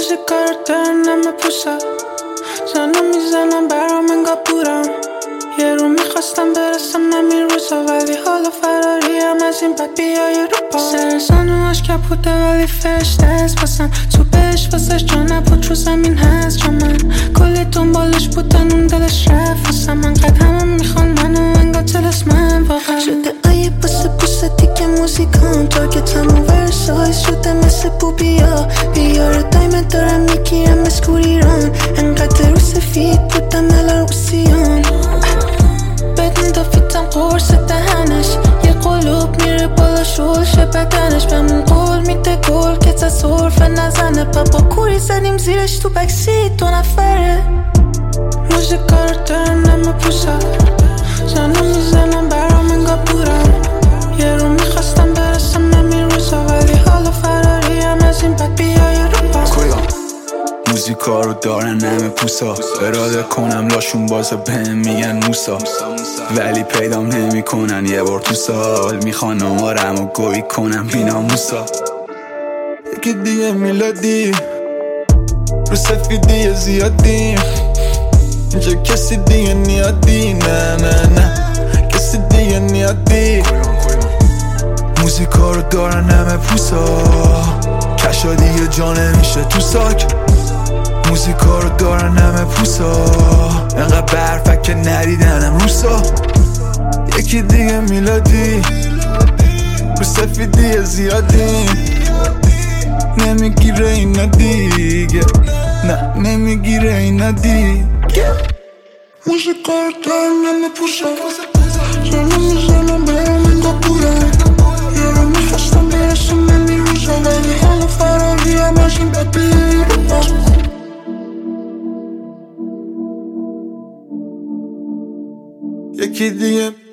موزیکا رو دارن همه پوسا زنو میزنم برام انگار بورم یه رو میخواستم برسم همین روزا ولی حالا فراریم از این بد بیای رو پا سر زانوهاش کپوته ولی فرشته است باسم تو بهش واسش جا نبود رو زمین هست جا من کلی دنبالش بودن اون دلش رفت واسم انقدر همه میخوان منو انگار تلس من واقعا شده آیه باسه بوسه دیگه موزیکان تارگتم و ورسایز شده مثل بوبیا بیاره دایمه دارم میگیرم اسکوریران انقدر رو سفید بودم الارگوسیان بدون دافیتم قرص دهنش یه قلوب میره بالا شلش بدنش بهمون قول میده گل که تا صرفه نزنه با کوری زدیم زیرش تو بکسید 2 نفره موزیکا رو دارن همه پوسا زنو میزنم برام انگار بورم یه رو میخواستم برسم همین روزا ولی حالا فراریم از این بد بیای رو پا موزیکا رو دارن همه پوسا اراده کنم لاشون بازا بهم میگن موسا ولی پیدام نمی کنن یه بار تو سال میخوان آمارم و گوی کنم بینا موسا یکی دیگه میلادی رو سفیدی زیادی اینجا کسی دیگه نیادی نه نه نه کسی دیگه نیادی موزیکا رو دارن همه پوسا کشا دیگه جا نمیشه تو ساک موزیکا رو دارن همه پوسا انقدر برفک که ندیدنم روسا یکی دیگه میلادی رو سفیدی زیادی نمیگیره اینا دیگه نه نمیگیره اینا دیگه موزیکا رو دارن همه پوسا زنو میزنم برام انگار بورم یه رو میخواستم برسم همین روزا ولی حالا فراریم از این بد بیای رو پا یکی دیگه